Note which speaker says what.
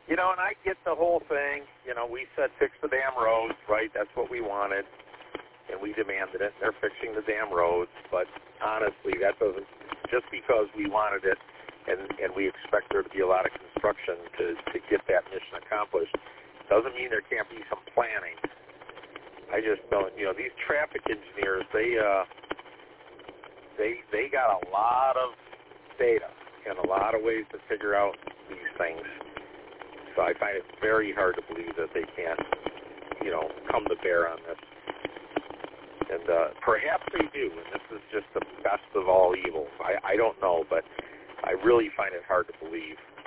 Speaker 1: You know, and I get the whole thing. You know, we said fix the damn roads, right? That's what we wanted, and we demanded it. They're fixing the damn roads, but honestly, that doesn't, just because we wanted it and we expect there to be a lot of construction to get that mission accomplished, doesn't mean there can't be some planning. I just don't, you know, these traffic engineers, they got a lot of data and a lot of ways to figure out these things. So I find it very hard to believe that they can't, you know, come to bear on this. And perhaps they do, and this is just the best of all evils. I don't know, but I really find it hard to believe